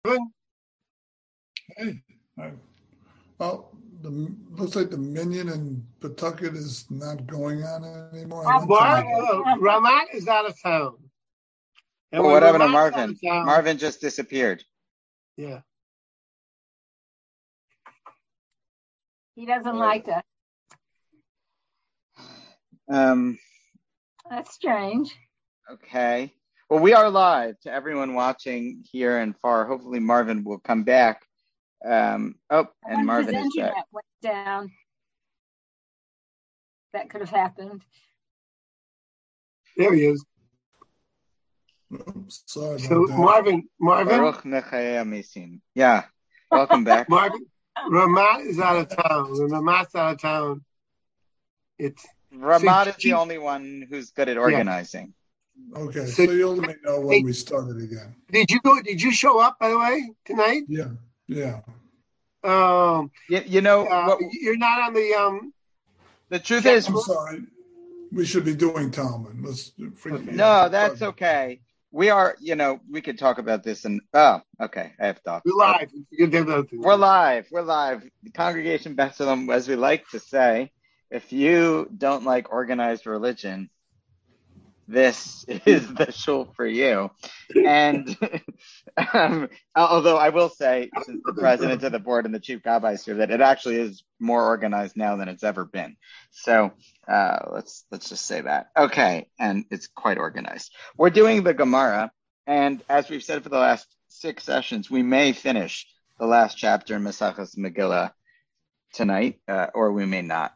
Hey, well, looks like the Minion in Pawtucket is not going on anymore. Ramat is out of town. And what happened to Marvin? Marvin just disappeared. Yeah. He doesn't like us. That's strange. Okay. Well, we are live to everyone watching here and far. Hopefully Marvin will come back. And Marvin is back. Went down. That could have happened. There he is. Sorry so about that. Marvin. Yeah. Welcome back. Marvin, Ramat is out of town. When Ramat's out of town, Ramat is the only one who's good at organizing. Yeah. Okay, so you'll let me know when we started again. Did you show up, by the way, tonight? Yeah. You know, you're not on the. The truth is, I'm sorry. We should be doing Talmud. No, that's okay. We are, we could talk about this okay. I have thoughts. We're live. We're live. The Congregation B'Tselem, as we like to say, if you don't like organized religion, this is the shul for you. And although I will say, since the president of the board and the chief gabbai is here, that it actually is more organized now than it's ever been. So let's just say that. Okay, and it's quite organized. We're doing the Gemara, and as we've said for the last 6 sessions, we may finish the last chapter in Maseches Megillah tonight, or we may not.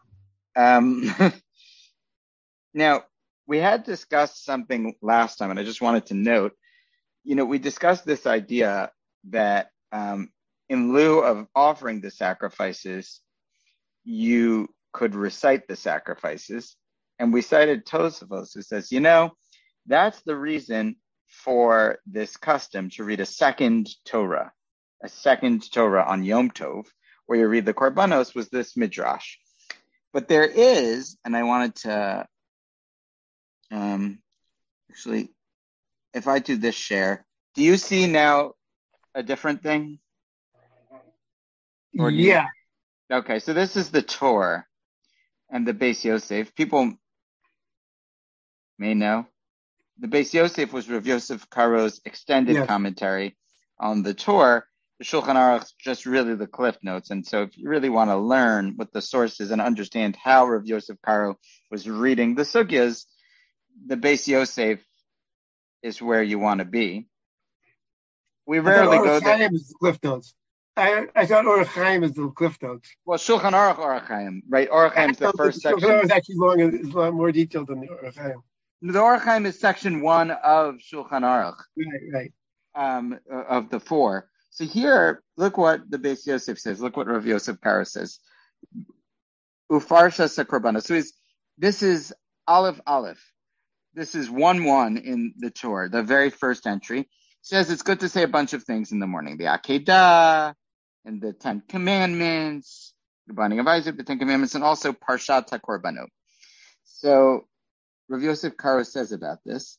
Now, we had discussed something last time, and I just wanted to note, we discussed this idea that in lieu of offering the sacrifices, you could recite the sacrifices. And we cited Tosafos, who says, that's the reason for this custom to read a second Torah on Yom Tov, where you read the Korbanos, was this Midrash. But there is, and I wanted to, actually, if I do this share, do you see now a different thing? Yeah. Okay, so this is the Torah and the Beis Yosef. People may know. The Beis Yosef was Rav Yosef Karo's extended commentary on the Torah. The Shulchan Aruch is just really the cliff notes. And so if you really want to learn what the source is and understand how Rav Yosef Karo was reading the sugyas, the Beis Yosef is where you want to be. We rarely go there. Is the cliff notes. I thought Orach Chaim is the cliff notes. Well, Shulchan Aruch Orach Chaim, right? Orach Chaim is the first section. Shulchan Aruch is actually is a lot more detailed than the Orach Chaim. The Orach Chaim is section 1 of Shulchan Aruch. Right. Of the 4. So here, look what the Beis Yosef says. Look what Rav Yosef Karo says. Ufarsha Sakrobana. So this is Aleph. This is 1-1 in the Torah, the very first entry. It says it's good to say a bunch of things in the morning. The Akedah, and the 10 Commandments, the binding of Isaac, the 10 Commandments, and also Parshat HaKorbanot. So Rav Yosef Karo says about this.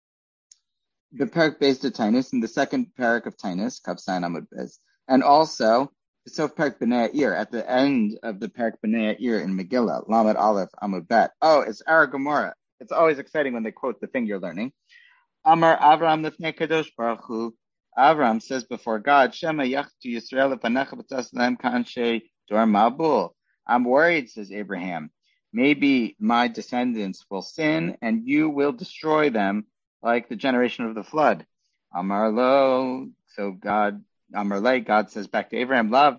The parak based to Tainus, and the second parak of Tainus, Kavsayin Amud Bez, and also the Sof parak B'nai Ir, at the end of the parak B'nai Ir in Megillah, Lamed Aleph Amud Bet. Oh, it's Ara Gemara. It's always exciting when they quote the thing you're learning. Amar Avram Lifnei Kadosh Baruch Hu. Avram says before God, Shema Yachtu Yisrael Lefanecha B'Tasleim Kanshe Dor Mabul. I'm worried, says Abraham. Maybe my descendants will sin, and you will destroy them like the generation of the flood. Amar Lo. So God, Amar Le, God says back to Abraham, Lava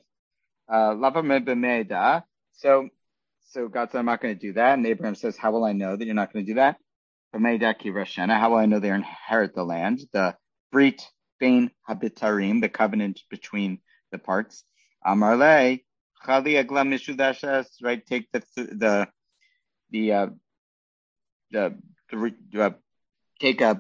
Me'eda. So God said, I'm not going to do that. And Abraham says, how will I know that you're not going to do that? How will I know they inherit the land? The Brit Bein Habitarim, the covenant between the parts. Amar Le, Chali Agla Mishudashas, right? Take take a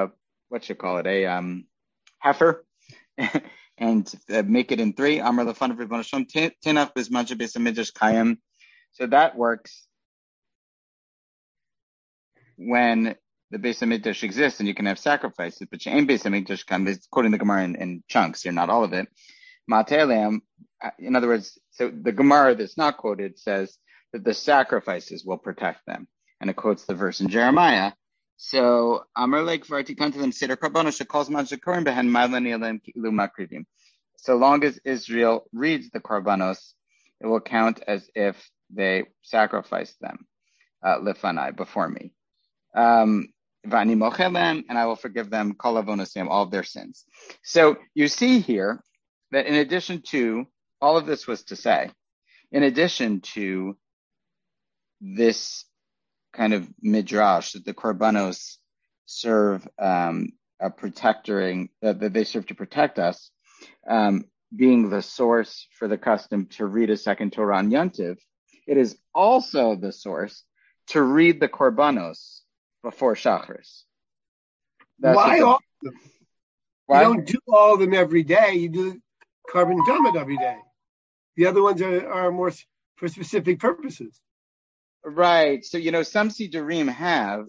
heifer and make it in 3. Amar lefan of Ribbon Hashem tinach bismaja b'samidrash kayim. So that works when the Beis Hamikdash exists and you can have sacrifices, but She'ein Beis Hamikdash comes, quoting the Gemara in chunks here, not all of it. Mateleam, in other words, so the Gemara that's not quoted says that the sacrifices will protect them. And it quotes the verse in Jeremiah. So, Amar Lake Vartikantalim Seder Karbonos Shekals Man Shekorim Behen Ma'alani Elim Ki'ilu Makrivim. So long as Israel reads the Karbanos, it will count as if they sacrificed them, Lefanai, before me. Vani Mochelem, and I will forgive them, Kol Avonosim, all of their sins. So you see here that in addition to, all of this was to say, in addition to this kind of midrash that the korbanos serve a protecting, that they serve to protect us, being the source for the custom to read a second Torah on Yontiv, it is also the source to read the korbanos before Shacharis. Why all of them? Why? You don't do all of them every day. You do carbon dumbit every day. The other ones are more for specific purposes. Right. So, some Sidurim have,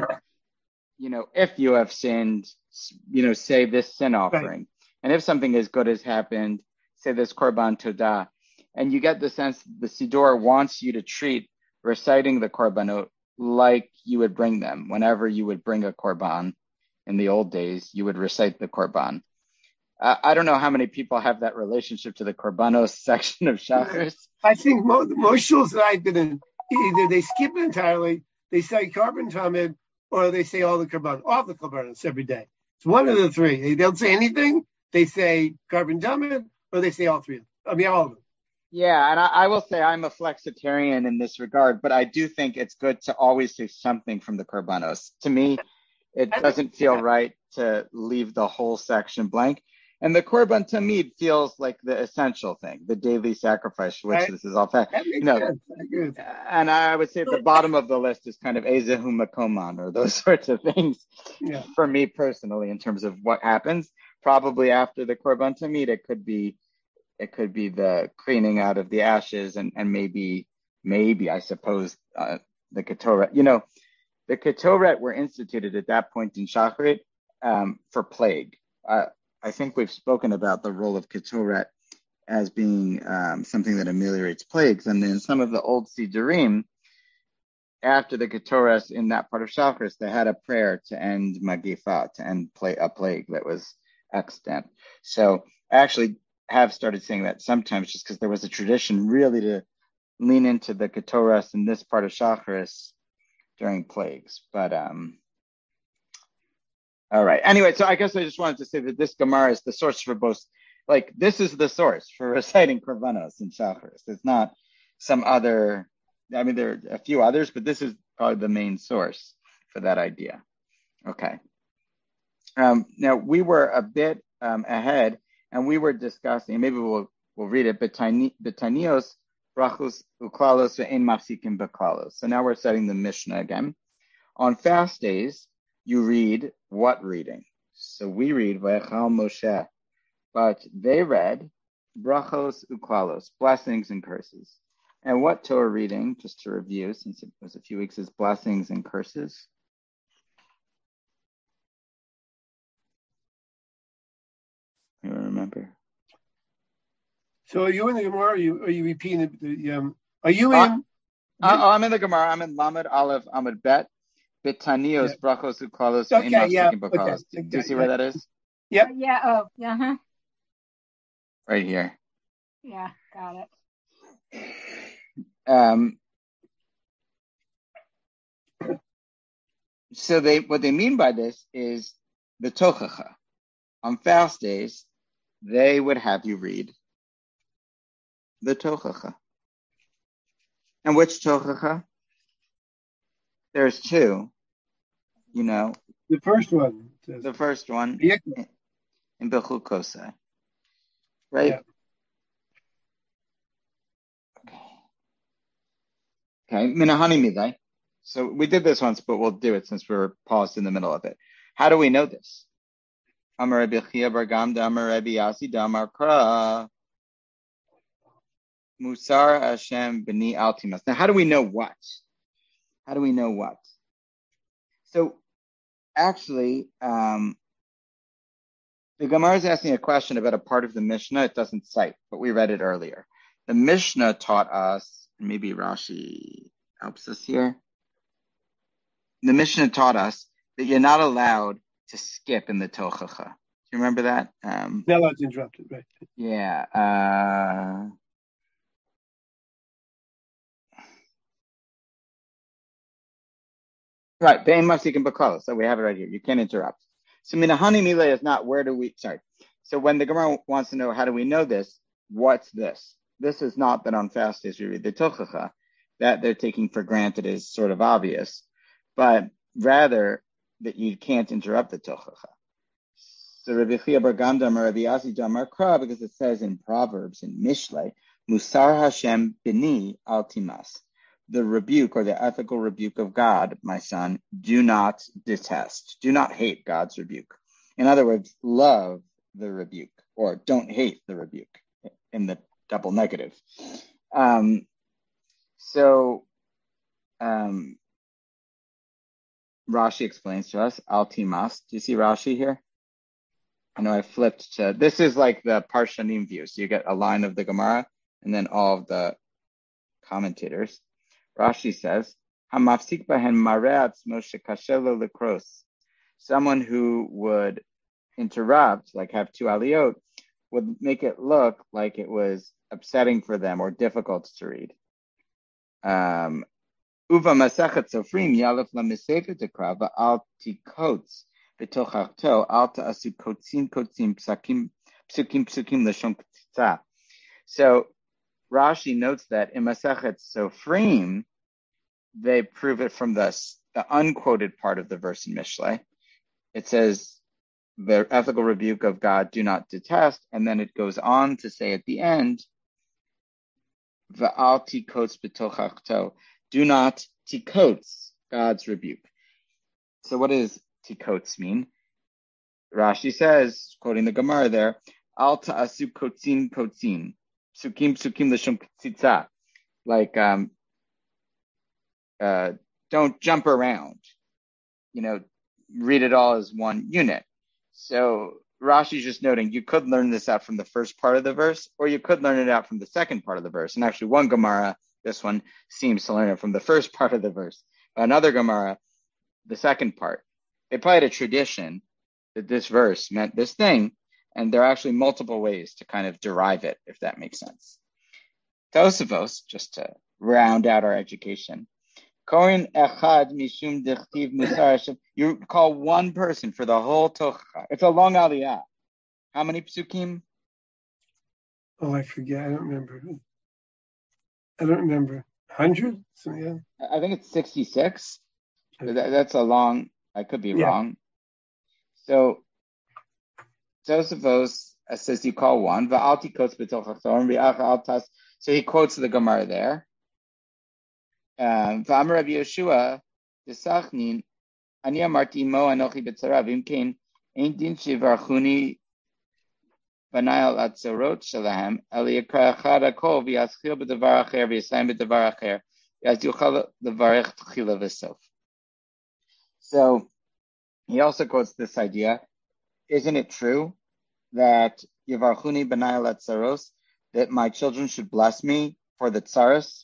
if you have sinned, say this sin offering. Right. And if something as good has happened, say this Korban Todah. And you get the sense the Siddur wants you to treat reciting the Korbanot like you would bring them. Whenever you would bring a Korban in the old days, you would recite the Korban. I don't know how many people have that relationship to the Korbanos section of Shacharis. I think most shuls that I've been in, either they skip it entirely, they say carbon tamid, or they say all the korbanos every day. It's one of the three. They don't say anything. They say carbon tamid, or they say all three. All of them. Yeah, and I will say I'm a flexitarian in this regard, but I do think it's good to always say something from the korbanos. To me, it doesn't feel right to leave the whole section blank. And the Korban Tamid feels like the essential thing, the daily sacrifice, for which this is all fact. And I would say the bottom of the list is kind of Ezehu Makoman or those sorts of things. Yeah. For me personally, in terms of what happens, probably after the Korban Tamid, it could be the cleaning out of the ashes and maybe I suppose the Ketoret. The Ketoret were instituted at that point in Shacharit for plague. I think we've spoken about the role of Ketoret as being something that ameliorates plagues. And in some of the old Sidurim, after the Ketoret in that part of Shacharis, they had a prayer to end Magifa, to end a plague that was extant. So I actually have started saying that sometimes just because there was a tradition really to lean into the Ketoret in this part of Shacharis during plagues. But all right. Anyway, so I guess I just wanted to say that this Gemara is the source for both. Like, this is the source for reciting Korbanos in Shacharis. It's not some other. I mean, there are a few others, but this is probably the main source for that idea. Okay. Now we were a bit ahead, and we were discussing. Maybe we'll read it. Betanios brachos uklalos ve'en mafsikim beklalos. So now we're studying the Mishnah again. On fast days, you read what reading? So we read Vayachal Moshe, but they read brachos uklalos, blessings and curses. And what Torah reading, just to review, since it was a few weeks, is blessings and curses. You remember? So are you in the Gemara? Are you repeating the? Are you in? I'm in the Gemara. I'm in Lamed Aleph Amud Bet. Betanios brachos uklalos. Okay, yeah. Do you see where that is? Yep. Yeah. Oh, uh-huh. Right here. Yeah, got it. So what they mean by this is the tochacha. On fast days, they would have you read the tochacha. And which tochacha? There's two, The first one. The first one in Bechul Kosai, right? Yeah. Okay, Minahani Midai. So we did this once, but we'll do it since we're paused in the middle of it. How do we know this? Amar Rabbi Chia bar Gamda, Amar Rabbi Yasi, Damar Kra, Musar Hashem B'ni Altimas. Now, how do we know what? So Actually, the Gemara is asking a question about a part of the Mishnah it doesn't cite, but we read it earlier. The Mishnah taught us, maybe Rashi helps us here. The Mishnah taught us that you're not allowed to skip in the Tochacha. Do you remember that? Not allowed to interrupt it, right? Yeah. Right. Bein mafsikin b'kol. So we have it right here. You can't interrupt. So minahani mile is not where do we, sorry. So when the Gemara wants to know how do we know this, what's this? This is not that on fast days we read the Tochacha. That they're taking for granted is sort of obvious, but rather that you can't interrupt the Tochacha. So Rabbi Chia bar Gamda or Rabbi Yasi Damar Kra, because it says in Proverbs, in Mishlei, Musar Hashem bini al timas. The rebuke or the ethical rebuke of God, my son, do not detest, do not hate God's rebuke. In other words, love the rebuke or don't hate the rebuke in the double negative. Rashi explains to us, al timas. Do you see Rashi here? I know I flipped to, this is like the Parshanim view. So you get a line of the Gemara and then all of the commentators. Rashi says, "Hamafsik bahen mareatz Moshe kashelo lekros." Someone who would interrupt, like have two aliyot, would make it look like it was upsetting for them or difficult to read. Uva masachet sofrim yalef lamisefet dekra va'al tikotz b'tochachto al ta'asu kotzim psukim l'shon k'tzitza. So Rashi notes that in Masachet Sofrim, they prove it from the unquoted part of the verse in Mishlei. It says, the ethical rebuke of God, do not detest, and then it goes on to say at the end, Va'al tikotz b'tochachto, do not tikotz God's rebuke. So what does tikotz mean? Rashi says, quoting the Gemara there, Al ta'asu kotzin. Psukim l'shon k'tzitza, like don't jump around. Read it all as one unit. So Rashi's just noting you could learn this out from the first part of the verse, or you could learn it out from the second part of the verse. And actually, one Gemara, this one seems to learn it from the first part of the verse. Another Gemara, the second part. They probably had a tradition that this verse meant this thing. And there are actually multiple ways to kind of derive it, if that makes sense. Tosafos, just to round out our education. You call one person for the whole Tochacha. It's a long aliyah. How many psukim? Oh, I forget. I don't remember. 100? So, yeah. I think it's 66. That's a long, I could be wrong. So, Tosafos says you call one. So he quotes the Gemara there. V'amar Rabbi Yeshua desachnin ani amarti mo anochi b'tzara v'imkein ein din shivarchuni banayal atzorot shalahem eli yikra echad hakol v'yaschil b'davar acher v'yasayim b'davar acher v'yaz yuchal levarech tchila v'sof. So he also quotes this idea. Isn't it true that Yivarchuni b'nai letzaros, that my children should bless me for the tsaros?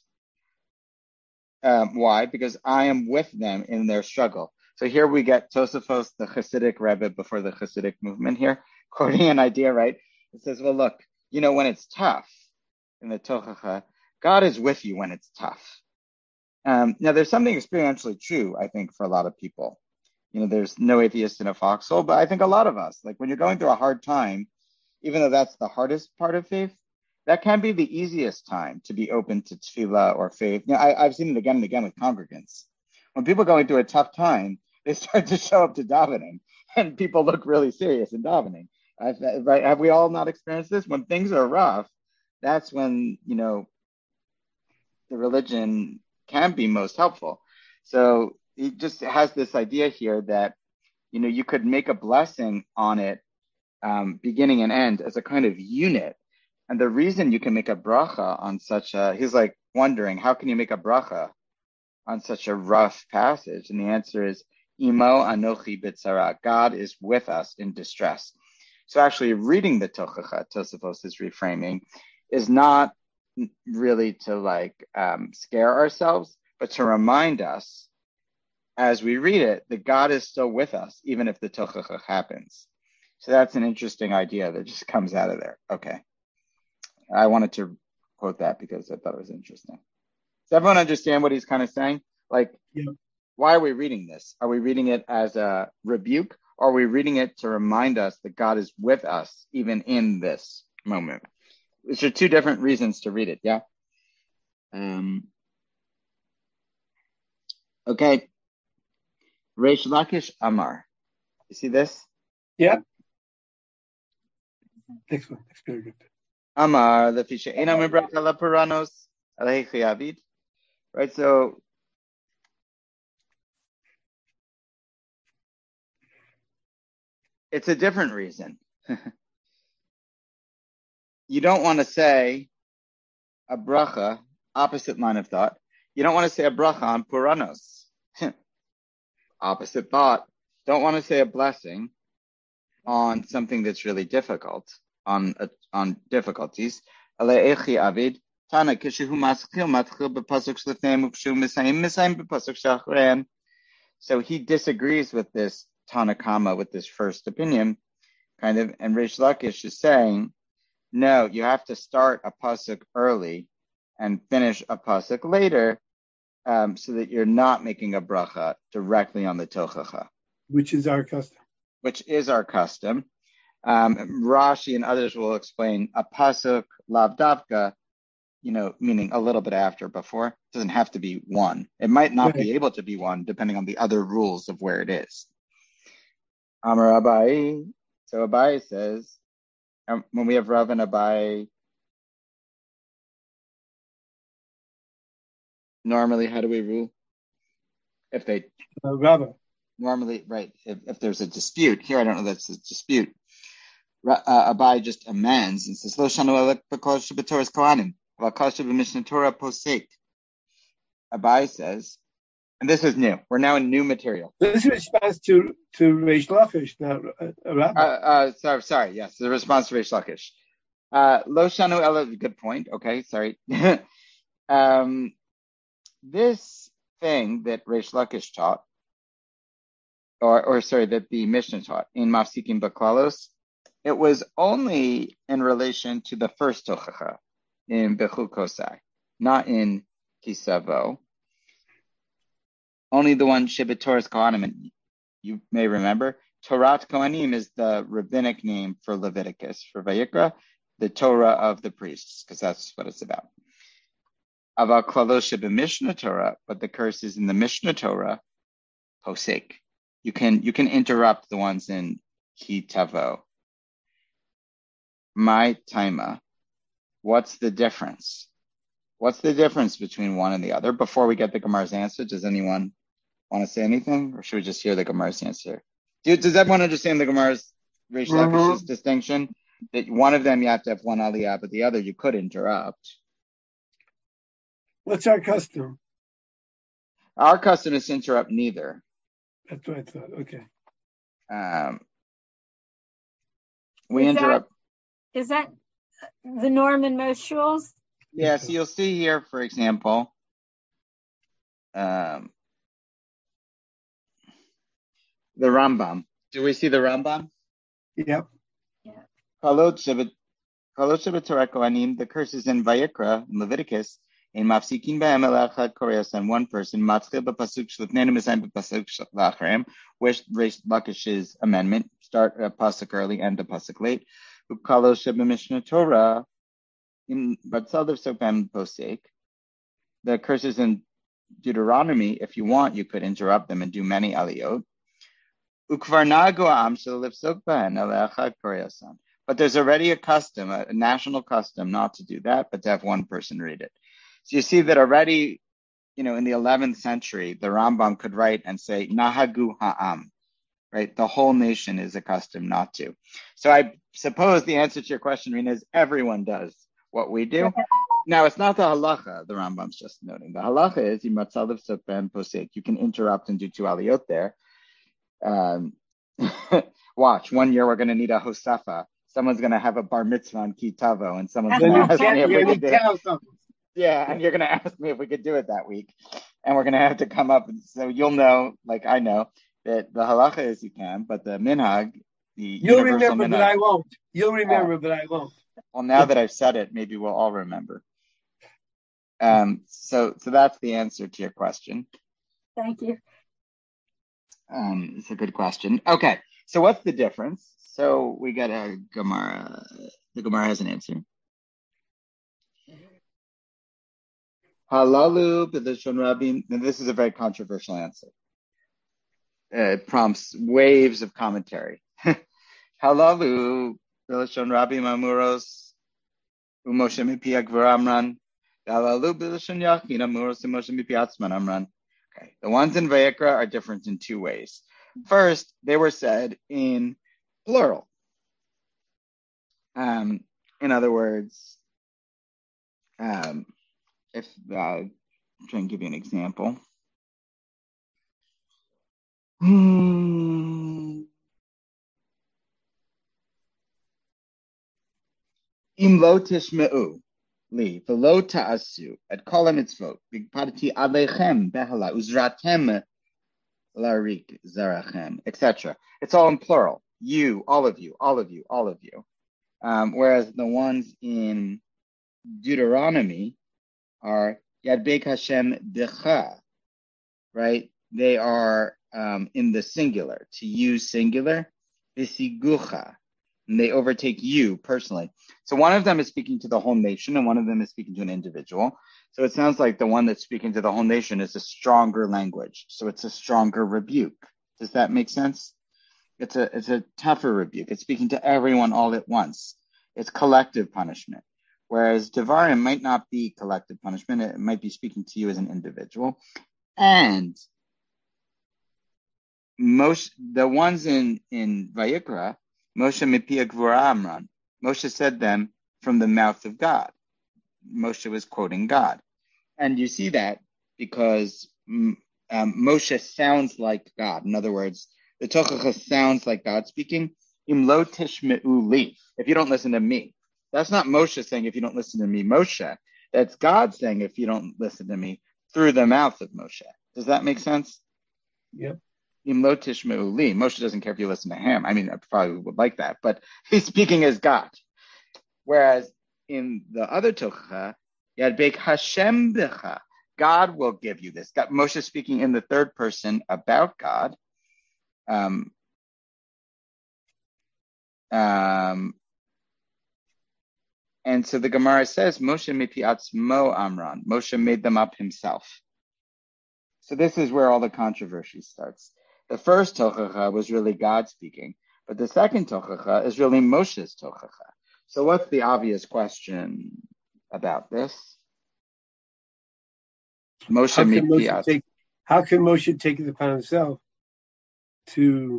Why? Because I am with them in their struggle. So here we get Tosafos, the Hasidic Rebbe before the Hasidic movement here, quoting an idea, right? It says, well, look, when it's tough in the Tochacha, God is with you when it's tough. Now, there's something experientially true, I think, for a lot of people. There's no atheist in a foxhole, but I think a lot of us, like when you're going through a hard time, even though that's the hardest part of faith, that can be the easiest time to be open to tefillah or faith. I've seen it again and again with congregants. When people are going through a tough time, they start to show up to davening, and people look really serious in davening. Right? Have we all not experienced this? When things are rough, that's when, the religion can be most helpful. So he just has this idea here that, you could make a blessing on it, beginning and end as a kind of unit. And the reason you can make a bracha on he's like wondering, how can you make a bracha on such a rough passage? And the answer is, Imo anochi b'tzara. God is with us in distress. So actually reading the Tochacha, Tosafos is reframing, is not really to scare ourselves, but to remind us as we read it that God is still with us, even if the Tochacha happens. So that's an interesting idea that just comes out of there. Okay. I wanted to quote that because I thought it was interesting. Does everyone understand what he's kind of saying? Why are we reading this? Are we reading it as a rebuke, or are we reading it to remind us that God is with us even in this moment? These are two different reasons to read it, yeah? Okay. Reish Lakish Amar. You see this? Yeah. Next one. Next paragraph. Amar, the fisha ena mebraka la puranos, alehi avid. Right, so it's a different reason. You don't want to say a bracha, opposite line of thought. You don't want to say a bracha on puranos. Opposite thought. Don't want to say a blessing on something that's really difficult, on difficulties. Alehi avid. Tana kishu maskil matchil b'pasuk shlefneim ukshu misayim b'pasuk shachreim. So he disagrees with this Tanakama, with this first opinion, kind of, and Reish Lakish is saying, no, you have to start a pasuk early and finish a pasuk later, so that you're not making a bracha directly on the Tochacha. Which is our custom. Rashi and others will explain a pasuk lavdavka, meaning a little bit after, before. It doesn't have to be one. It might not be able to be one, depending on the other rules of where it is. Amar Abai. So Abai says, when we have Rav and Abai, normally, how do we rule? If they Rav. Normally, right? If there's a dispute here, I don't know that's a dispute. Abai just amends and says, "Lo shanu elek b'kol sheb'Torah's kohanim, v'kol sheb'Mishneh Torah posek." Abai says, and this is new. We're now in new material. This is a response to Reish Lakish, not Rabbi. Sorry. Yes, the response to Reish Lakish. Lo shanu elek. Good point. Okay, sorry. This thing that Reish Lakish taught, that the Mishnah taught in Mafsikim Baklalos, it was only in relation to the first Tochacha in Bechul Kosai, not in Kisavo. Only the one Shebet Kohanim, and you may remember, Torat Kohanim is the rabbinic name for Leviticus, for Vayikra, the Torah of the priests, because that's what it's about. Aval Klalos Shebet Mishnah Torah, but the curse is in the Mishnah Torah, Posek. You can interrupt the ones in Kitavo. My taima. What's the difference? What's the difference between one and the other? Before we get the Gemara's answer, does anyone want to say anything, or should we just hear the Gemara's answer? Does everyone understand the Gemara's Reish Lakish's distinction? That one of them you have to have one aliyah, but the other you could interrupt. What's our custom? Our custom is to interrupt neither. That's what I thought. Okay. We interrupt. Is that the norm in most shuls? Yeah, so you'll see here, for example, the Rambam. Do we see the Rambam? Yep. Yeah. The curse is in Vayikra, in Leviticus, in Mafsikin b'hem elachad koreas, on one person, matzchil b'pasuk shlefneinu misayim b'pasuk shlacharem, which Reish Lakish's amendment, start a pasuk early, end a pasuk late. Ukalo sheb'Mishneh Torah, in Batzal Sopem Posek, the curses in Deuteronomy, if you want, you could interrupt them and do many aliyot. But there's already a custom, a national custom, not to do that, but to have one person read it. So you see that already, in the 11th century, the Rambam could write and say, Nahagu ha'am, right? The whole nation is accustomed not to. So I suppose the answer to your question, Rina, is everyone does what we do. Now, it's not the halacha, the Rambam's just noting. The halacha is, you can interrupt and do two aliyot there. Um, watch, one year we're going to need a Hosafa. Someone's going to have a bar mitzvah on Kitavo, and someone's going to ask me if we could do it. Yeah, and you're going to ask me if we could do it that week. And we're going to have to come up. So you'll know, like I know, that the halacha is you can, but the minhag, you'll remember minhag, but I won't. You'll remember, but I won't. Well, now that I've said it, maybe we'll all remember. So that's the answer to your question. Thank you. It's a good question. Okay, so what's the difference? So we got a Gemara. The Gemara has an answer. Halalu b'lishon rabim. This is a very controversial answer. It prompts waves of commentary. Halalu b'lishon rabim amuros u'Moshe mipi agvar amran. Halalu b'lishon yachin amuros u'Moshe mipi atzman amran. Okay, the ones in Vayikra are different in two ways. First, they were said in plural. In other words, if I'm trying to give you an example. Im lo tishme'u li v'lo ta'asu et kol hamitzvot v'kparti alechem behala uzratem larik zarachem, etc. It's all in plural. You, all of you, all of you, all of you. Whereas the ones in Deuteronomy are Yadbek Hashem Decha, right? They are in the singular, to use singular, Visigucha, and they overtake you personally. So one of them is speaking to the whole nation, and one of them is speaking to an individual. So it sounds like the one that's speaking to the whole nation is a stronger language. So it's a stronger rebuke. Does that make sense? It's a tougher rebuke. It's speaking to everyone all at once. It's collective punishment. Whereas Devarim might not be collective punishment. It might be speaking to you as an individual. And the ones in Vayikra, Moshe Mipia Gvura Amran, Moshe said them from the mouth of God. Moshe was quoting God. And you see that because Moshe sounds like God. In other words, the Tochacha sounds like God speaking. Im lo tishme'u li, if you don't listen to me. That's not Moshe saying, if you don't listen to me, Moshe. That's God saying, if you don't listen to me, through the mouth of Moshe. Does that make sense? Yep. Im lo tishme'u li. Moshe doesn't care if you listen to him. I mean, I probably would like that, but he's speaking as God. Whereas in the other Tochacha, Yadbek Hashem Becha, God will give you this. God, Moshe speaking in the third person about God. And so the Gemara says, Moshe mipi atzmo amran. Moshe made them up himself. So this is where all the controversy starts. The first Tochacha was really God speaking, but the second Tochacha is really Moshe's Tochacha. So what's the obvious question about this? How can Moshe take it upon himself to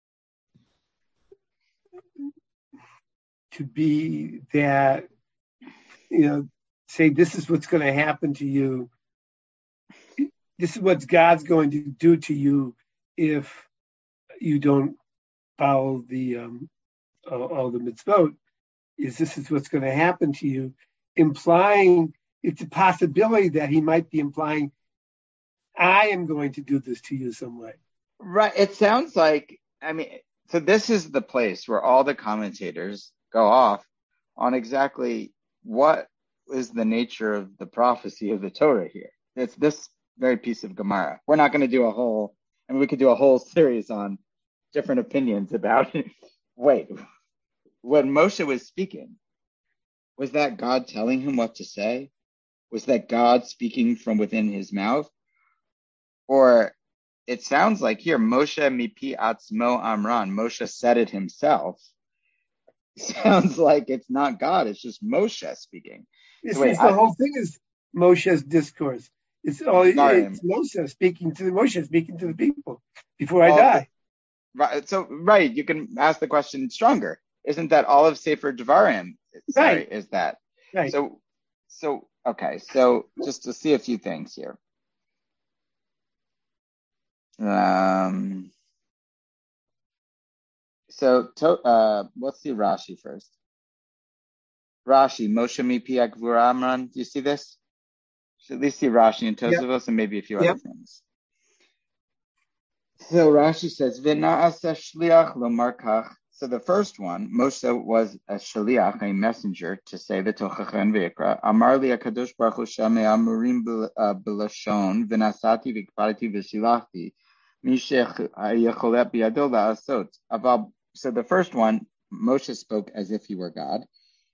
be that, say this is what's going to happen to you. This is what God's going to do to you if you don't follow the all the mitzvot. This is what's going to happen to you, implying it's a possibility that he might be implying, I am going to do this to you some way. Right. It sounds like, so this is the place where all the commentators go off on exactly what is the nature of the prophecy of the Torah here. It's this very piece of Gemara. We're not going to do we could do a whole series on different opinions about it. Wait, when Moshe was speaking, was that God telling him what to say? Was that God speaking from within his mouth? Or it sounds like here, Moshe mipi atzmo amran, Moshe said it himself. Sounds like it's not God, it's just Moshe speaking. The whole thing is Moshe's discourse. It's Moshe speaking to the people before I die. Right. So, right, you can ask the question stronger. Isn't that all of Sefer Devarim? Right. Is that right? So okay. So just to see a few things here. let's see Rashi first. Rashi, Moshe mipi Gvura Amran. Do you see this? So at least see Rashi and Tosafos and maybe a few other things. So Rashi says, V'na'asa shliach lomar kach. So the first one, Moshe was a shliach, a messenger, to say the Tochacha and V'ikra. Amar li HaKadosh Baruch Hu shamei amurim b'lashon v'nasati v'kparati v'shilachti mishech yacholet biyado la'asot. So the first one, Moshe spoke as if he were God.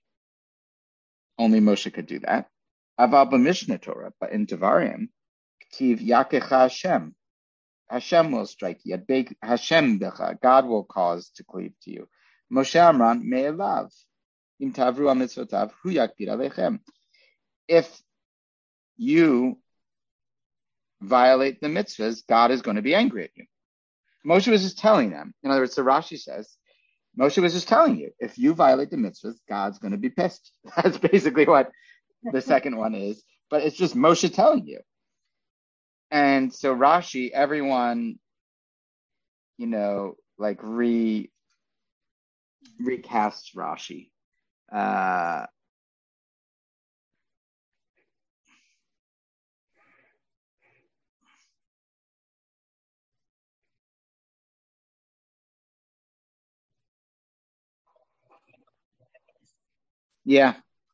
Only Moshe could do that. Aval b'Mishnah Torah, but in Devarim, K'tiv Yakecha Hashem. Hashem will strike you. Hashem decha. God will cause to cleave to you. Moshe Amran me'elav. Im tavru mitzvotav hu yakpid alechem. If you violate the mitzvahs, God is going to be angry at you. Moshe was just telling them. In other words, so Rashi says, Moshe was just telling you, if you violate the mitzvahs, God's going to be pissed. That's basically what the second one is. But it's just Moshe telling you. And so Rashi, everyone, like recasts Rashi. Yeah.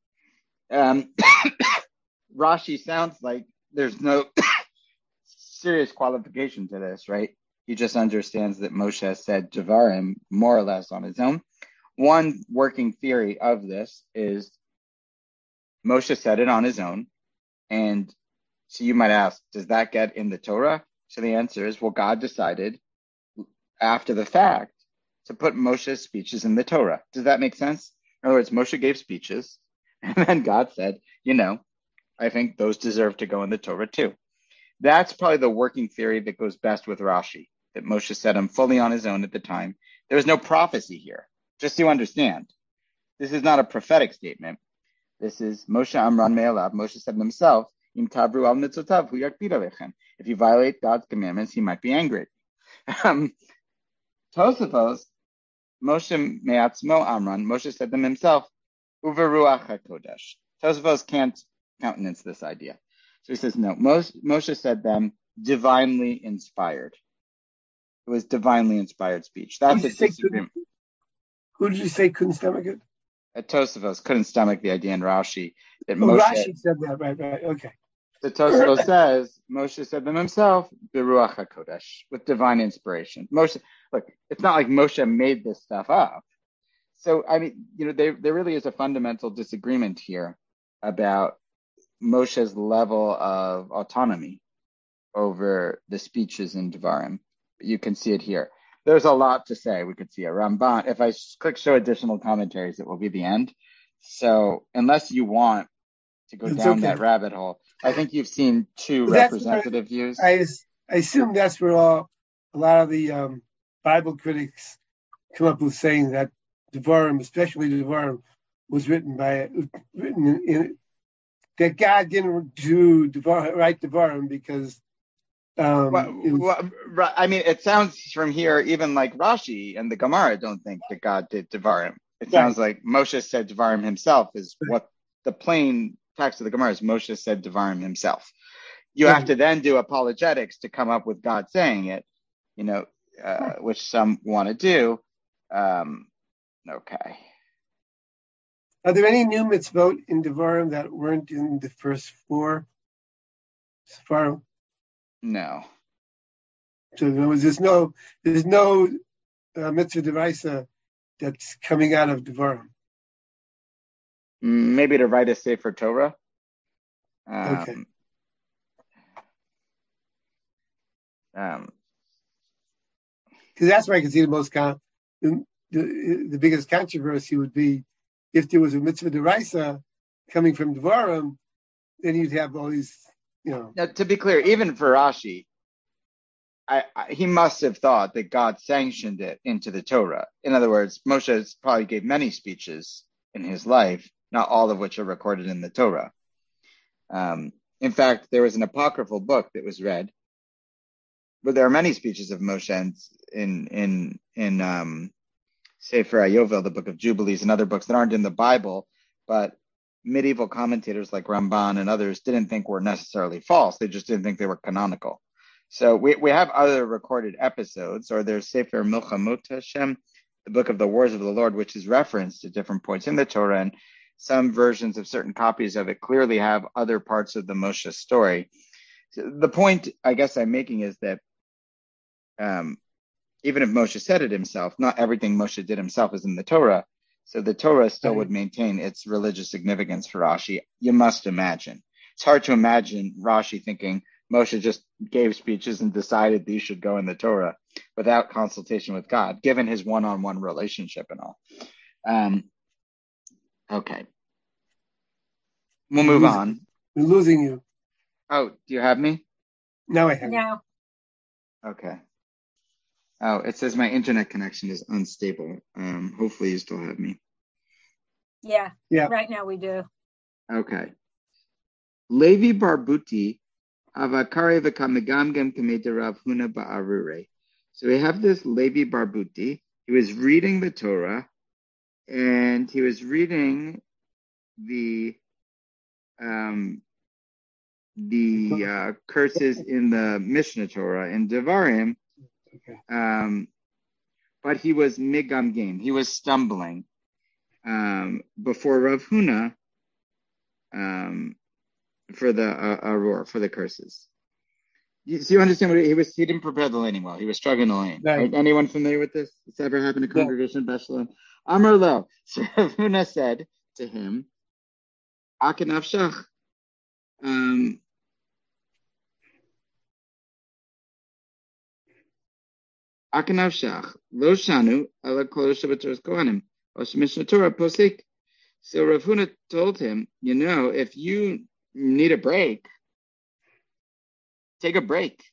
Rashi sounds like there's no serious qualification to this, right? He just understands that Moshe said Devarim more or less on his own. One working theory of this is Moshe said it on his own. And so you might ask, does that get in the Torah? So the answer is, well, God decided after the fact to put Moshe's speeches in the Torah. Does that make sense? In other words, Moshe gave speeches and then God said, I think those deserve to go in the Torah too. That's probably the working theory that goes best with Rashi, that Moshe said him fully on his own at the time. There was no prophecy here, just so you understand. This is not a prophetic statement. This is Moshe Amran Me'elav. Moshe said himself, Im tavru al mitzotav hu yakpid alechem. If you violate God's commandments, he might be angry. Tosafos, Moshe Me'atzmo Amran. Moshe said them himself, Uveruach HaKodesh. Tosafos can't countenance this idea. So he says, no, Moshe said them divinely inspired. It was divinely inspired speech. That's a disagreement. Who did you say couldn't stomach it? Tosafos couldn't stomach the idea in Rashi that Moshe. Rashi said that, right, okay. The Tosafos says, Moshe said them himself, Beruach HaKodesh, with divine inspiration. Moshe, look, it's not like Moshe made this stuff up. So, there really is a fundamental disagreement here about Moshe's level of autonomy over the speeches in Devarim. You can see it here. There's a lot to say. We could see a Ramban. If I click show additional commentaries, it will be the end. So unless you want to go down that rabbit hole, I think you've seen two representative views. I assume that's where a lot of the Bible critics come up with saying that Devarim, especially Devarim, was written in that God didn't write Devarim because it sounds from here, even like Rashi and the Gemara don't think that God did Devarim. It sounds like Moshe said Devarim himself is what the plain text of the Gemara is. Moshe said Devarim himself. You have to then do apologetics to come up with God saying it, which some want to do. Okay. Are there any new mitzvot in Devarim that weren't in the first four? Sefarim? No. So there's no mitzvah deraisa that's coming out of Devarim. Maybe to write a Sefer Torah. Okay. Because that's where I can see the biggest controversy would be if there was a mitzvah deraisa coming from Devarim, then you'd have all these, Now, to be clear, even for Rashi, he must have thought that God sanctioned it into the Torah. In other words, Moshe probably gave many speeches in his life, not all of which are recorded in the Torah. In fact, there was an apocryphal book that was read, but there are many speeches of Moshe in Sefer Yovel, the Book of Jubilees, and other books that aren't in the Bible, but medieval commentators like Ramban and others didn't think were necessarily false. They just didn't think they were canonical. So we have other recorded episodes, or there's Sefer Milchamot Hashem, the Book of the Wars of the Lord, which is referenced at different points in the Torah, and some versions of certain copies of it clearly have other parts of the Moshe story. So the point I guess I'm making is that even if Moshe said it himself, not everything Moshe did himself is in the Torah. So the Torah still would maintain its religious significance for Rashi. You must imagine. It's hard to imagine Rashi thinking Moshe just gave speeches and decided these should go in the Torah without consultation with God, given his one-on-one relationship and all. Okay. We'll move on. We're losing you. Oh, do you have me? Now I have you. No. Okay. Oh, it says my internet connection is unstable. Hopefully you still have me. Yeah. Yeah. Right now we do. Okay. Levi Barbuti avakare v'kamegamgem kamei Rav Huna ba'arure. So we have this Levi Barbuti. He was reading the Torah, and he was reading the curses in the Mishnah Torah in Devarim. Okay. But he was migamgem. He was stumbling before Rav Huna for the arur, for the curses. So you understand what he was? He didn't prepare the laning well. He was struggling the lane. Right. Anyone familiar with this? It's ever happened to congregation of Beshalom? Amar lo. So Rav Huna said to him, Akanavshach. Akanavshach lo shanu ala kol shabbatos kohanim osh Mishnah Torah posik. So Rav Huna told him, if you need a break, take a break.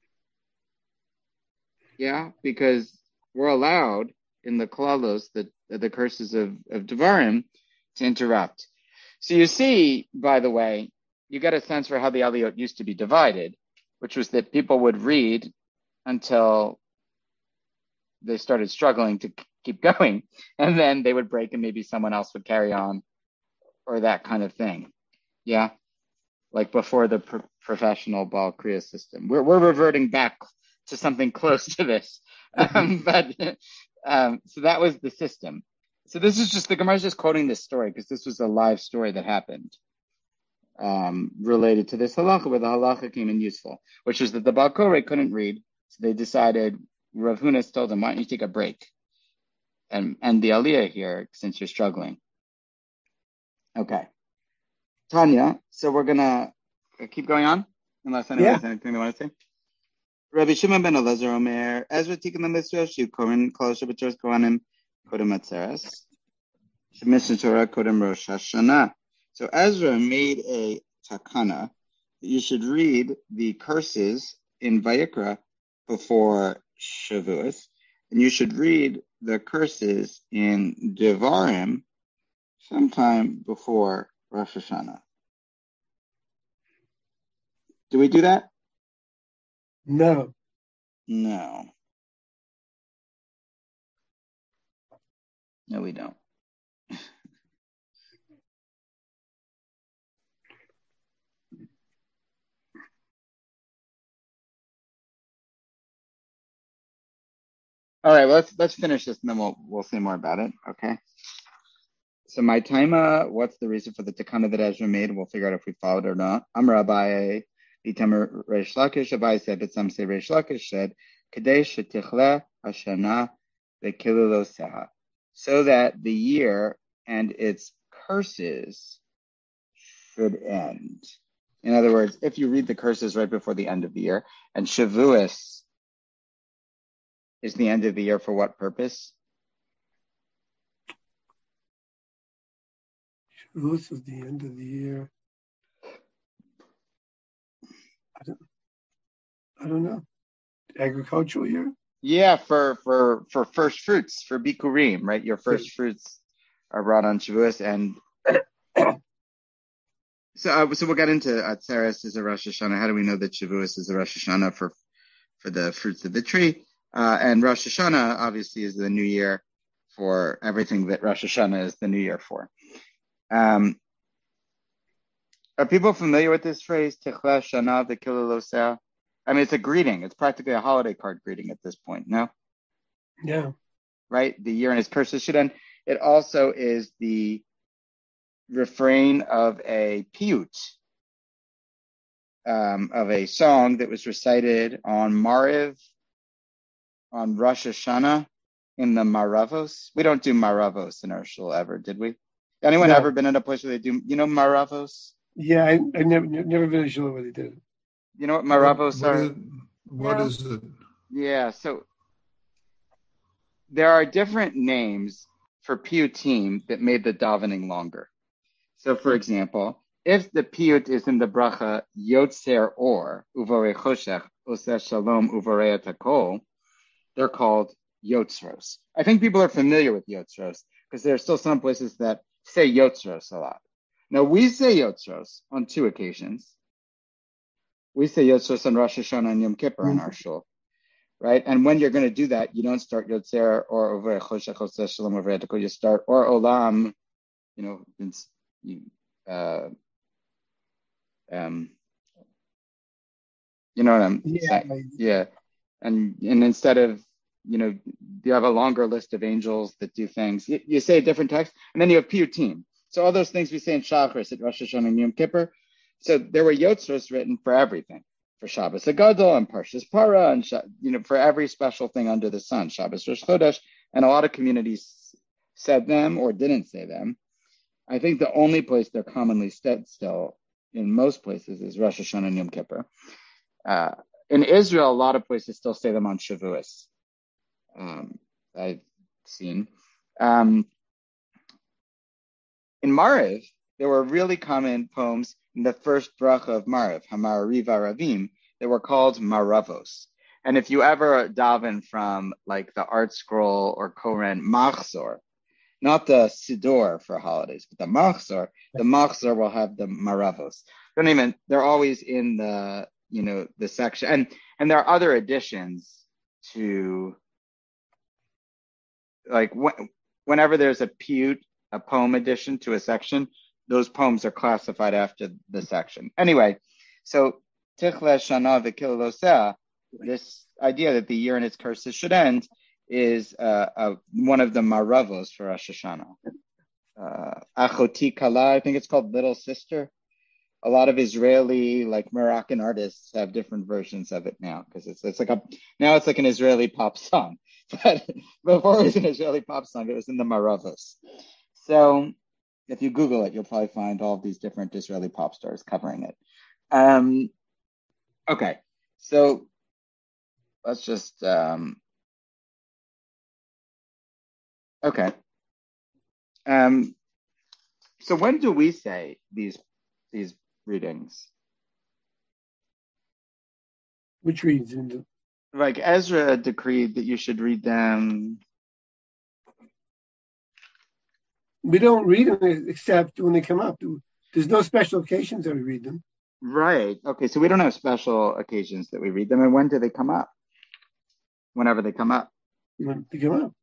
Yeah, because we're allowed in the klalos, the curses of Devarim, to interrupt. So you see, by the way, you get a sense for how the Aliyot used to be divided, which was that people would read until they started struggling to keep going, and then they would break and maybe someone else would carry on, or that kind of thing. Yeah, like before the professional Baal Kriya system. We're reverting back to something close to this. So that was the system. So this is just, the Gemara is just quoting this story because this was a live story that happened related to this halacha, where the halacha came in useful, which is that the Baal Koreh couldn't read, so they decided, Rav Huna told them, why don't you take a break and the aliyah here since you're struggling. Okay. Tanya, so we're going to keep going on, unless anyone has anything they want to say. Rabbi Shimon ben Elazar Omer, Ezra Tikkun L'Mitzvah, Koren Kol Shabbatos Kohanim, Kodem Atzeres, Mishnah Torah, Kodem Rosh Hashanah. So Ezra made a takana that you should read the curses in Vayikra before Shavuos, and you should read the curses in Devarim sometime before Rosh Hashanah. Do we do that? No. No, we don't. All right, let's finish this and then we'll say more about it. Okay. So my taima, what's the reason for the takana that Ezra made? We'll figure out if we followed it or not. Amar Abaye, Itamar Reish Lakish. Abaye said, but some say Reish Lakish said, Kadesh shetichle hashana vekilulo seha, so that the year and its curses should end. In other words, if you read the curses right before the end of the year, and Shavuos is the end of the year for what purpose? Shavuos is the end of the year. I don't know. Agricultural year? Yeah, for first fruits, for Bikurim, right? Your first fruits are brought on Shavuos, and so we'll get into Atzeres is a Rosh Hashanah. How do we know that Shavuos is a Rosh Hashanah for the fruits of the tree? And Rosh Hashanah obviously is the new year for everything that Rosh Hashanah is the new year for. Are people familiar with this phrase, Tichla Shana v'Kilul? I mean, it's a greeting. It's practically a holiday card greeting at this point, no? Yeah. Right? The year and its curses should end. It also is the refrain of a piyut, of a song that was recited on Mariv, on Rosh Hashanah, in the Maravos. We don't do Maravos in our shul ever, did we? Anyone ever been in a place where they do, Maravos? Yeah, I never been a shul where they did it. You know what Maravos are? What is it? Yeah, so there are different names for piyutim that made the davening longer. So, for example, if the piyut is in the bracha Yotzer Or, Uvorei Choshech, Oseh Shalom, Uvorei Takol, they're called Yotzros. I think people are familiar with Yotzros because there are still some places that say Yotzros a lot. Now, we say Yotzros on 2 occasions. We say Yotzros on Rosh Hashanah and Yom Kippur on our shul, right? And when you're going to do that, you don't start Yotzer or Uvorei Choshech, Oseh Shalom, Uvorei Takol. You start or Olam, you know what I'm saying? Yeah. And instead of, you have a longer list of angels that do things. You say a different text, and then you have piyutim. So all those things we say in Shacharis at Rosh Hashanah and Yom Kippur. So there were yotzros written for everything, for Shabbos Hagadol and Parshas Para, and for every special thing under the sun, Shabbos Rosh Chodesh, and a lot of communities said them or didn't say them. I think the only place they're commonly said still, in most places, is Rosh Hashanah and Yom Kippur. In Israel, a lot of places still say them on Shavuos. I've seen. In Mariv, there were really common poems in the first bracha of Mariv, Hamariv Aravim, that were called Maravos. And if you ever daven from like the Art Scroll or Koren Machzor, not the Siddur for holidays, but the Machzor will have the Maravos. They're always in the, the section. And there are other additions to, like, whenever there's a piyut, a poem addition to a section, those poems are classified after the section. Anyway, so Tichle Shana v'Kilul Oseh, this idea that the year and its curses should end, is one of the Maravos for Rosh Hashanah. Achoti Kala, I think it's called Little Sister. A lot of Israeli, like Moroccan artists, have different versions of it now because it's like an Israeli pop song. But before it was an Israeli pop song, it was in the Maravos. So if you Google it, you'll probably find all of these different Israeli pop stars covering it. Okay, so let's just okay. So when do we say these readings? Which readings? Like Ezra decreed that you should read them. We don't read them except when they come up. There's no special occasions that we read them. Right. Okay, so we don't have special occasions that we read them. And when do they come up? Whenever they come up. When they come up.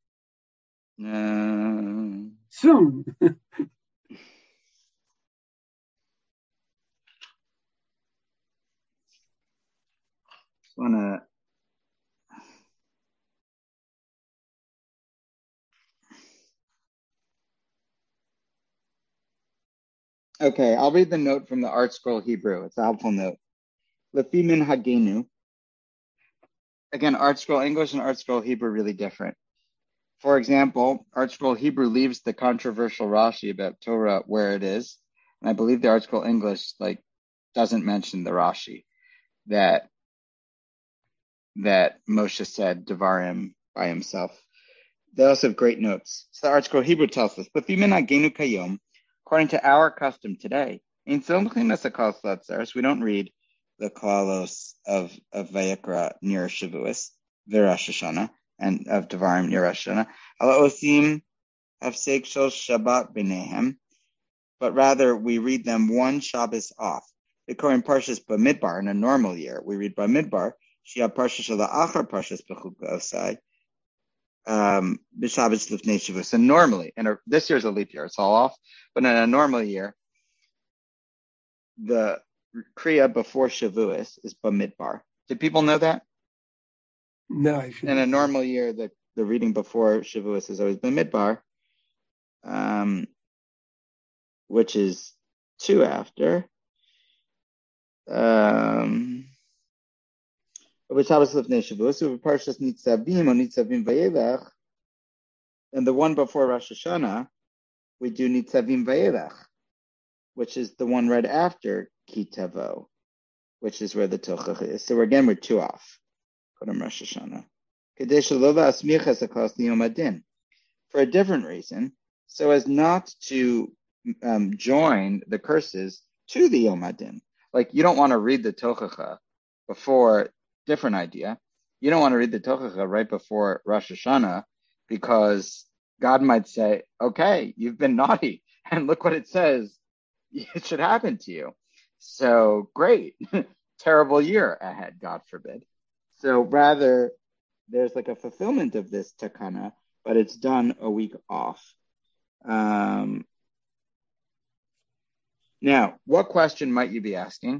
Soon. Soon. Okay, I'll read the note from the Art Scroll Hebrew. It's a helpful note. Lefi min hagenu. Again, Art Scroll English and Art Scroll Hebrew are really different. For example, Art Scroll Hebrew leaves the controversial Rashi about Torah where it is. And I believe the Art Scroll English doesn't mention the Rashi that Moshe said Devarim by himself. They also have great notes. So the Art Scroll Hebrew tells us, Lefi min hagenu kayom, according to our custom today, we don't read the klalos of Vayikra near Shavuos, Rosh Hashanah, and of Devarim near Rosh Hashanah. Osim hafsek shel Shabbat b'nehem, but rather we read them one Shabbos off. According Parshas Bamidbar, in a normal year, we read Bamidbar, Shia Parshas shel Achar Parshas B'chukah Osai, B'Shabbos Lifnei Shavuos. And normally, and this year's a leap year, it's all off, but in a normal year, the Kriya before Shavuos is Bamidbar. Did people know that? No, I shouldn't. In a normal year, the reading before Shavuos has always been Midbar, which is 2 after. Which Shabbos Lifnei Shavuos, so Parshas Nitzavim or Nitzavim Vayelech, and the one before Rosh Hashanah, we do Nitzavim Vayelech, which is the one right after Ki Tavo, which is where the Tochach is. So again, we're 2 off. Kodem Rosh Hashanah. For a different reason, so as not to join the curses to the Yom Hadin. Like, you don't want to read the Tochacha before, different idea. You don't want to read the Tochacha right before Rosh Hashanah because God might say, okay, you've been naughty, and look what it says. It should happen to you. So great, terrible year ahead, God forbid. So rather, there's like a fulfillment of this takana, but it's done a week off. Now, what question might you be asking?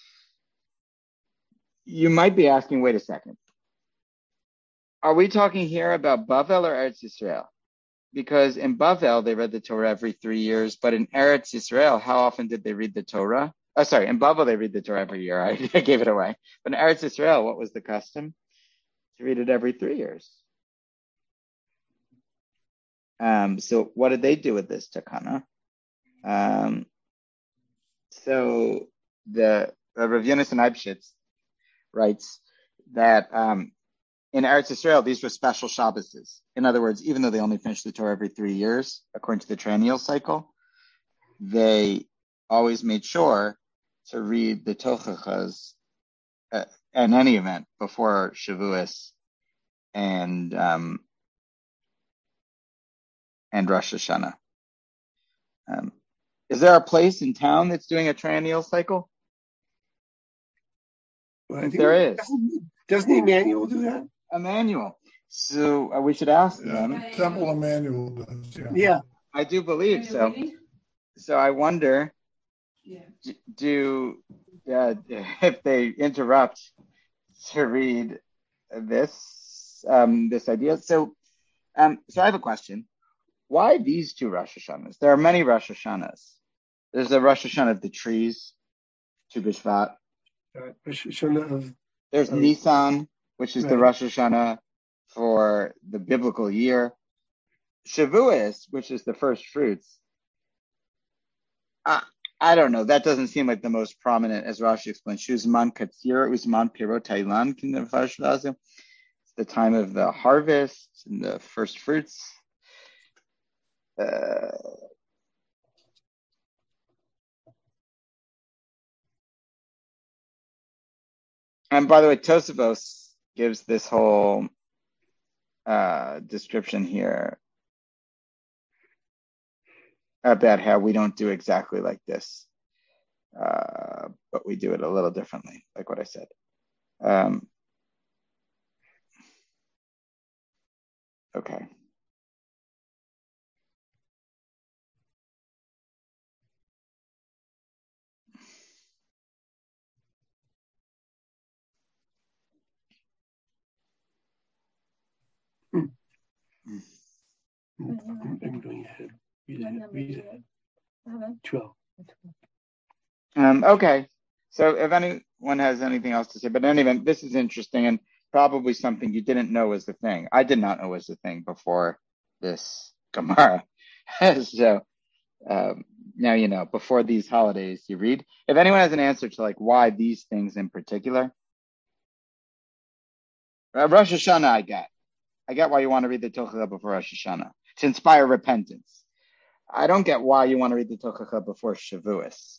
You might be asking, wait a second. Are we talking here about Bavel or Eretz Yisrael? Because in Bavel, they read the Torah every 3 years, but in Eretz Yisrael, how often did they read the Torah? In Bavel, they read the Torah every year. I gave it away. But in Eretz Yisrael, what was the custom? To read it every 3 years. So what did they do with this takana? So the Rav Yonasan Eibshitz writes that in Eretz Yisrael, these were special Shabboses. In other words, even though they only finished the Torah every 3 years, according to the triennial cycle, they always made sure to read the Tochachas in any event before Shavuos and Rosh Hashanah. Is there a place in town that's doing a triennial cycle? Well, I think there is. Doesn't Emmanuel do that? Emmanuel. So we should ask them. Temple Emmanuel does. Yeah. I do believe so. So I wonder, do if they interrupt to read this idea. So I have a question. Why these 2 Rosh Hashanahs? There are many Rosh Hashanahs. There's a Rosh Hashanah of the trees, Tu B'Shvat. Rosh Hashanah of... There's Nisan, which is the Rosh Hashanah for the biblical year. Shavuos, which is the first fruits. I don't know. That doesn't seem like the most prominent, as Rashi explains. Shuzman Katsir, Uzman Pirot Tailan, it's the time of the harvest and the first fruits. And by the way, Tosafos gives this whole description here about how we don't do exactly like this, but we do it a little differently, like what I said. Okay. I'm going ahead. Read it. 12. Okay. So if anyone has anything else to say, but in any event, this is interesting and probably something you didn't know was the thing. I did not know was the thing before this Gemara. So now you know, before these holidays you read. If anyone has an answer to like why these things in particular, Rosh Hashanah I get why you want to read the Tochacha before Rosh Hashanah, to inspire repentance. I don't get why you want to read the Tochacha before Shavuos.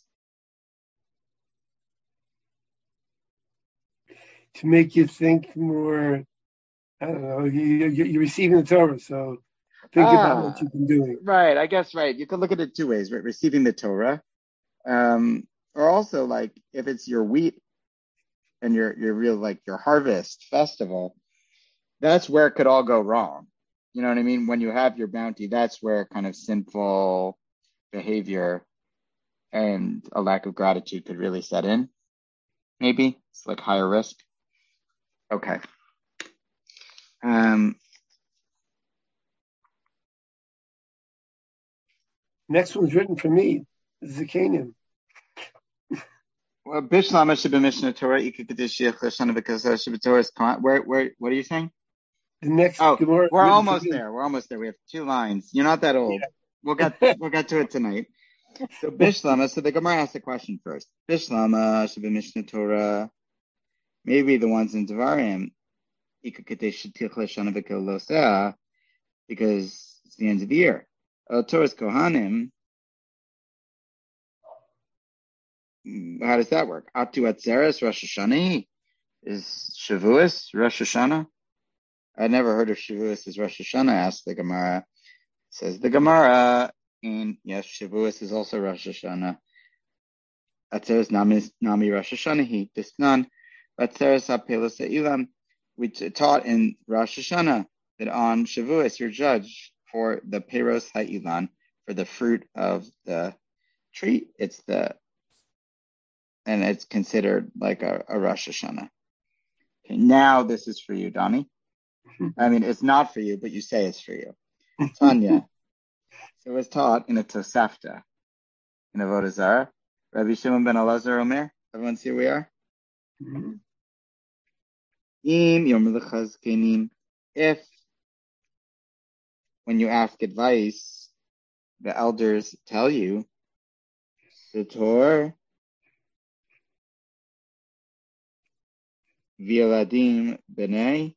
To make you think more, I don't know, you're receiving the Torah, so think about what you've been doing. Right, I guess, right. You could look at it 2 ways, right? Receiving the Torah, or also like if it's your wheat and your real, like your harvest festival, that's where it could all go wrong. You know what I mean? When you have your bounty, that's where kind of sinful behavior and a lack of gratitude could really set in. Maybe it's like higher risk. Okay. Next one's written for me. Zakanim. Well, Bishlama should be Mishnah Torah. Where? What are you saying? The next Oh, Gemara. we're almost there. We're almost there. We have 2 lines. You're not that old. Yeah. We'll get to it tonight. So Bishlama. So the Gemara asked the question first. Bishlama should be Mishnah Torah. Maybe the ones in Devarim. Because it's the end of the year. Torah's Kohanim. How does that work? Atu Atzeres Rosh Hashanah is Shavuos Rosh Hashanah. I never heard of Shavuos as Rosh Hashanah. Asked the Gemara. Says the Gemara, and yes, Shavuos is also Rosh Hashanah. Atzeres Nami Rosh Hashanah. He Disnan Atzeres Apelos Ilam. We taught in Rosh Hashanah that on Shavuos you're judged for the Peros Ha'ilan, for the fruit of the tree. And it's considered like a Rosh Hashanah. Okay, now this is for you, Donnie. I mean, it's not for you, but you say it's for you. Tanya. So it was taught in a Tosafta, in Avodah Zarah. Rabbi Shimon ben Elazar Omer. Everyone see where we are? If, when you ask advice, the elders tell you, Sator Viladim B'nai.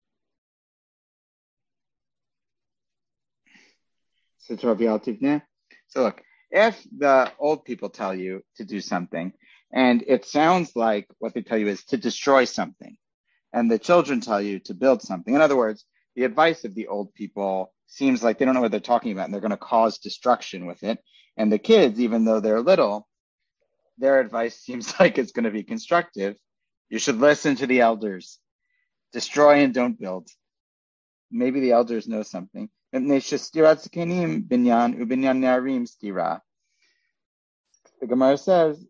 So look, if the old people tell you to do something, and it sounds like what they tell you is to destroy something, and the children tell you to build something. In other words, the advice of the old people seems like they don't know what they're talking about, and they're going to cause destruction with it. And the kids, even though they're little, their advice seems like it's going to be constructive. You should listen to the elders. Destroy and don't build. Maybe the elders know something. The Gemara says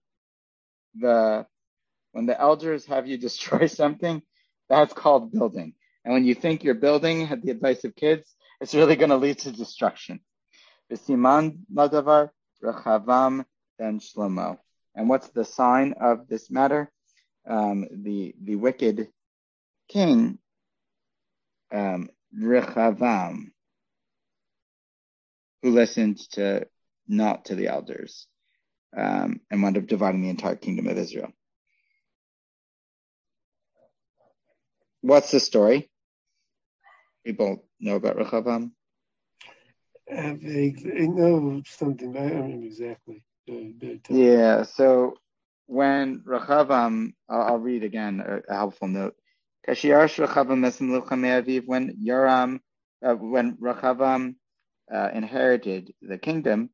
when the elders have you destroy something, that's called building. And when you think you're building at the advice of kids, it's really going to lead to destruction. V'siman ladavar rechavam ben Shlomo. And what's the sign of this matter? The wicked king, Rechavam, who listened not to the elders, and wound up dividing the entire kingdom of Israel. What's the story? People know about Rechavam? They know something, but I don't remember exactly. Yeah, so when Rechavam, I'll read again a helpful note. When Rechavam inherited the kingdom,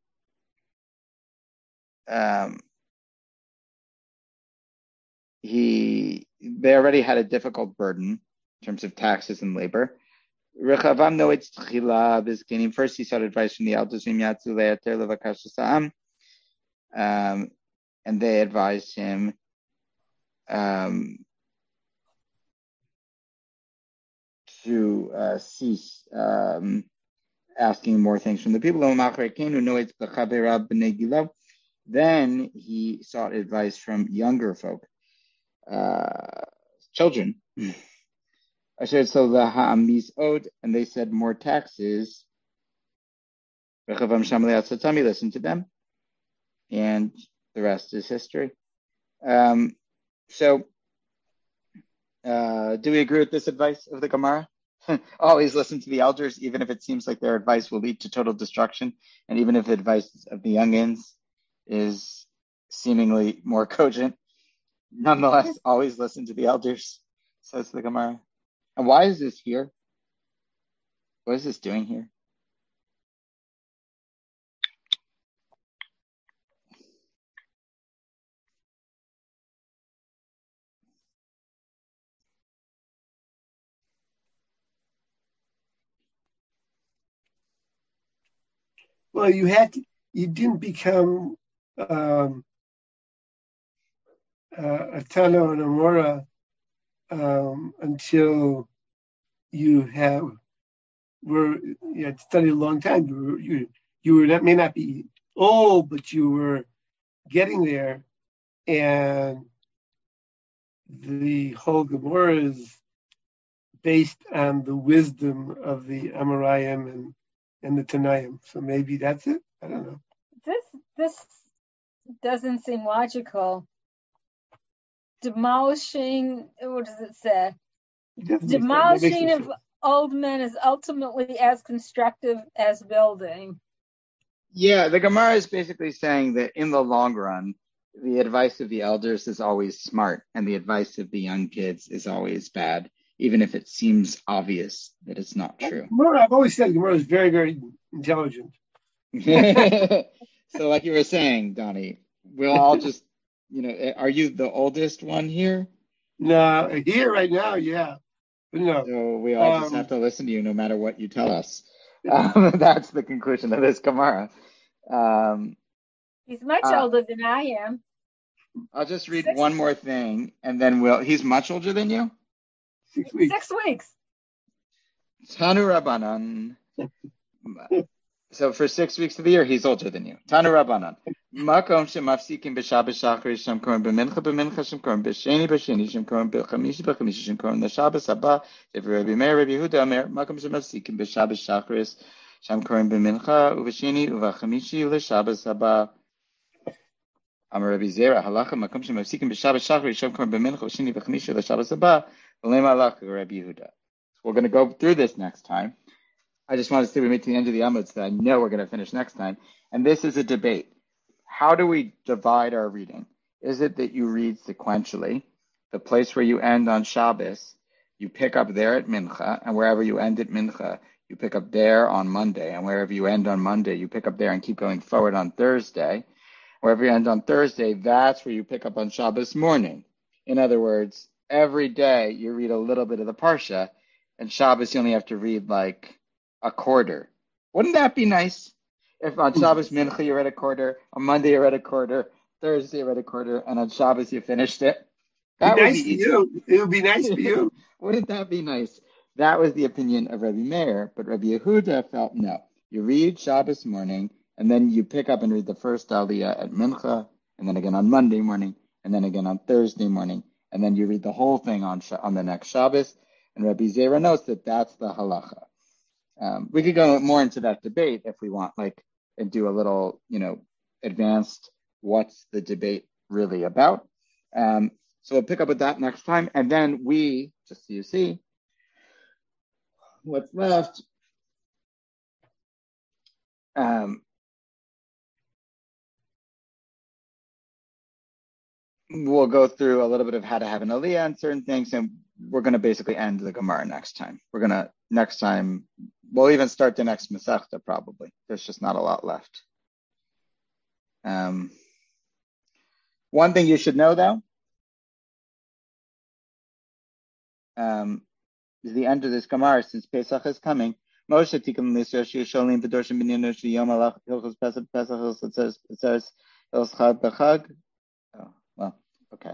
they already had a difficult burden in terms of taxes and labor. Rechavam notes tchila b'zkenim. First, he sought advice from the elders, and they advised him to cease asking more things from the people. Then he sought advice from younger folk, children. And they said more taxes. Listen to them, and the rest is history. So, do we agree with this advice of the Gemara? Always listen to the elders, even if it seems like their advice will lead to total destruction, and even if the advice of the youngins is seemingly more cogent. Nonetheless, always listen to the elders, says the Gemara. And why is this here? What is this doing here? Well, you didn't become a Tana and Amora until you had studied a long time. You were that may not be old, but you were getting there, and the whole Gemara is based on the wisdom of the Amoraim and the Tanaim. So maybe that's it. I don't know. This doesn't seem logical. Demolishing, what does it say? Demolishing of old men is ultimately as constructive as building. Yeah, the Gemara is basically saying that in the long run, the advice of the elders is always smart, and the advice of the young kids is always bad, even if it seems obvious that it's not true. I've always said Gemara is very, very intelligent. So like you were saying, Donnie, we'll all just, are you the oldest one here? No, here right now, yeah. But no. So we all just have to listen to you no matter what you tell us. That's the conclusion of this Gemara. He's much older than I am. I'll just read one more thing, and then he's much older than you? 6 weeks. 6 weeks. Tanu Rabbanan. So for 6 weeks of the year, he's older than you. Tanu Rabbanan. Makom shemafsikim b'Shabbat shachar shem korim b'mincha shem korim b'sheni shem korim b'chamishi shem korim l'Shabbos haba. Rabbi Meir, Rabbi Yehuda Omer, makom shemafsikim b'Shabbat shachar shem korim b'mincha u'v'sheni u'v'chamishi l'Shabbos haba. Amar Rabbi Zera halacha makom shemafsikim b'Shabbat shachar shem korim b'mincha u'v'sheni u'v'chamishi l'Shabbos haba. V'leim halacha Rabbi Yehuda. We're going to go through this next time. I just wanted to say we made to the end of the Amud, so I know we're going to finish next time. And this is a debate. How do we divide our reading? Is it that you read sequentially? The place where you end on Shabbos, you pick up there at Mincha, and wherever you end at Mincha, you pick up there on Monday, and wherever you end on Monday, you pick up there and keep going forward on Thursday. Wherever you end on Thursday, that's where you pick up on Shabbos morning. In other words, every day you read a little bit of the Parsha, and Shabbos you only have to read like a quarter. Wouldn't that be nice? If on Shabbos Mincha you read a quarter, on Monday you read a quarter, Thursday you read a quarter, and on Shabbos you finished it. That would be nice for you. It would be nice for you. Wouldn't that be nice? That was the opinion of Rabbi Meir, but Rabbi Yehuda felt no. You read Shabbos morning, and then you pick up and read the first Aliyah at Mincha, and then again on Monday morning, and then again on Thursday morning, and then you read the whole thing on the next Shabbos. And Rabbi Zera knows that that's the halacha. We could go more into that debate if we want, and do a little, advanced what's the debate really about. So we'll pick up with that next time. And then just so you see what's left. We'll go through a little bit of how to have an aliyah and certain things, and we're going to basically end the Gemara next time. We'll even start the next Masechta probably. There's just not a lot left. One thing you should know though, is the end of this Gemara, since Pesach is coming. Moshe tikkun l'Yisrael sholim v'dorshim b'nyan yom alach hilchos Pesach it says hilchos chag b'chag. Oh well, okay.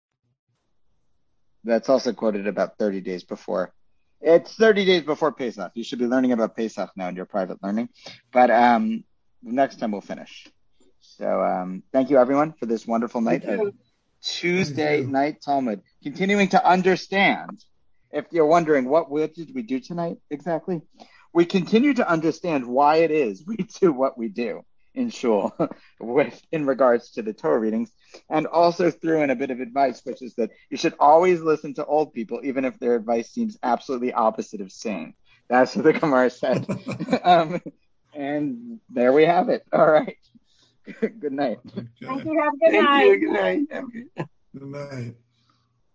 That's also quoted about 30 days before. It's 30 days before Pesach. You should be learning about Pesach now in your private learning. But next time we'll finish. So thank you, everyone, for this wonderful night of Tuesday night Talmud. Continuing to understand, if you're wondering, what did we do tonight exactly? We continue to understand why it is we do what we do in shul in regards to the Torah readings, and also threw in a bit of advice, which is that you should always listen to old people, even if their advice seems absolutely opposite of sane. That's what the Gemara said. And there we have it. All right. Good night. Thank you. Have a good night. Good night. Good night.